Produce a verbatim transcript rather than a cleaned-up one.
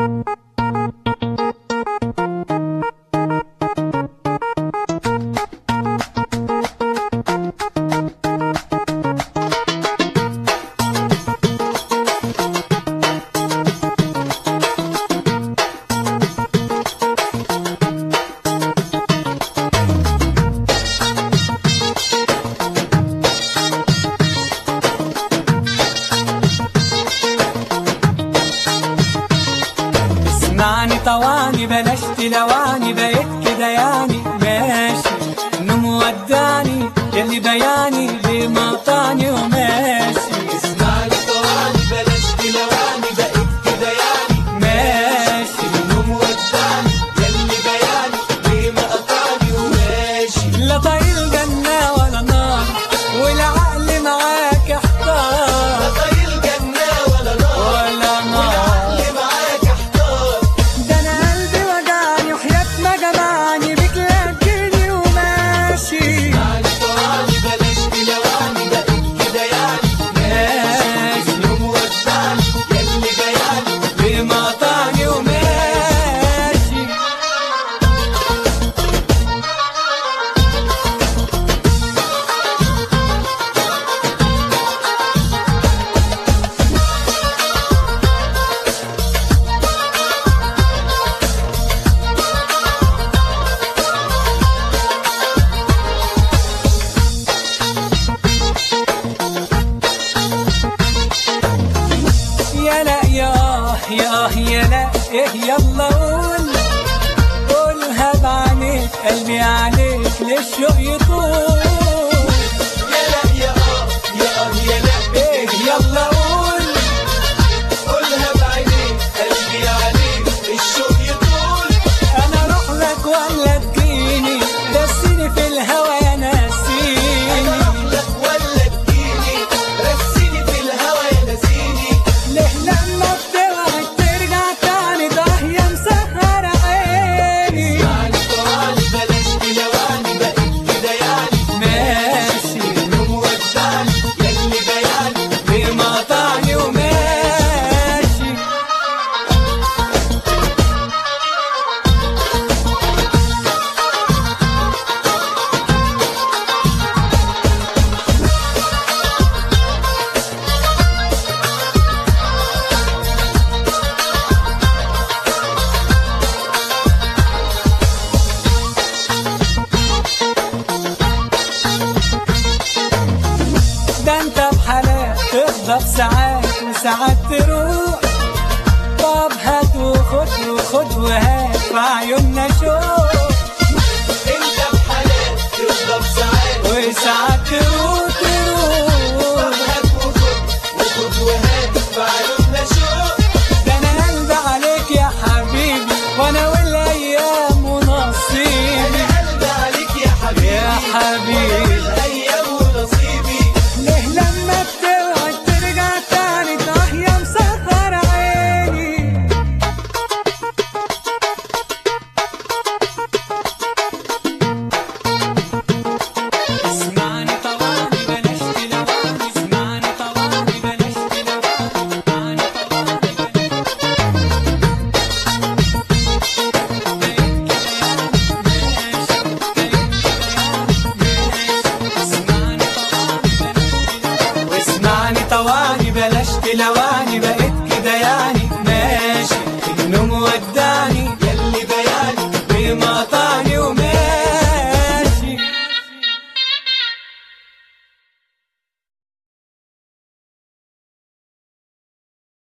اسمعني طواني بلاش تلواني، بقيت كده يعني ماشي انه مودعني يلي بياني بمقطعني وماشي. اسمعني طواني بلاش تلواني، بقيت كده يعني ماشي انه مودعني يلي بياني بمقطعني وماشي. لا طايل جنة ولا نار والعقل معاك احتار، لا طايل جنة ولا نار ولا نار والعقل معاك احتار. ده انا قلبي وجعني وحياة ما جمعني بيك لكني وماشي. اسمعني طواني بلاش تلواني، بقيت كده يعني ماشي انه مودعني يلي بياني بمقطعني وماشي. يا لا يا يا يا لا إيه يلا قول قولها بعينيك قلبي عليك للشوق يطول. يا لا يا اه يا اه يا لا إيه يلا قول قولها بعينيك قلبي عليك الشوق يطول. أنا أروح لك ولا تجيني رسيني في الهوا يا ناسيني. انا اروح لك ولا تجيني رسيني في الهوا يا ناسيني. ليه لما بتوعد ترجع تاني ده يا مسهر عيني. اسمعني طوالي بلاش تلواني، بقيت كده يعني ماشي انه مودعني يلي بياني بمقطعني وماشي. ده انت بحالات تفضى في ساعات وساعات تروح. طب هات وخد وخد وهات في عيوننا شوق.